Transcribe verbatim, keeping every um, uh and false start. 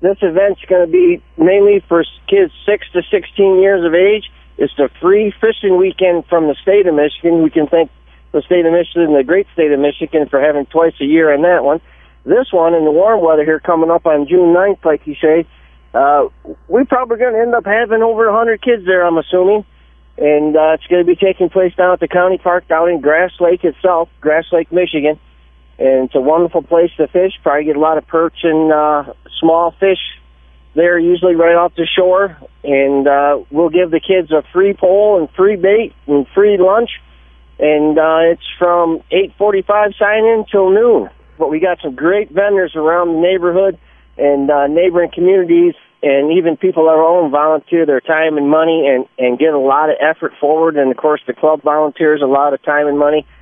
this event's going to be mainly for kids six to sixteen years of age. It's a free fishing weekend from the state of Michigan. We can thank the state of Michigan, the great state of Michigan, for having twice a year in that one. This one, in the warm weather here coming up on June ninth, like you say, uh, we're probably going to end up having over one hundred kids there, I'm assuming. And uh, it's going to be taking place down at the county park down in Grass Lake itself, Grass Lake, Michigan. And it's a wonderful place to fish. Probably get a lot of perch and uh, small fish there, usually right off the shore. And uh, we'll give the kids a free pole and free bait and free lunch. And uh, it's from eight forty-five sign-in till noon. But we got some great vendors around the neighborhood and uh, neighboring communities, and even people of our own volunteer their time and money and, and get a lot of effort forward. And, of course, the club volunteers a lot of time and money.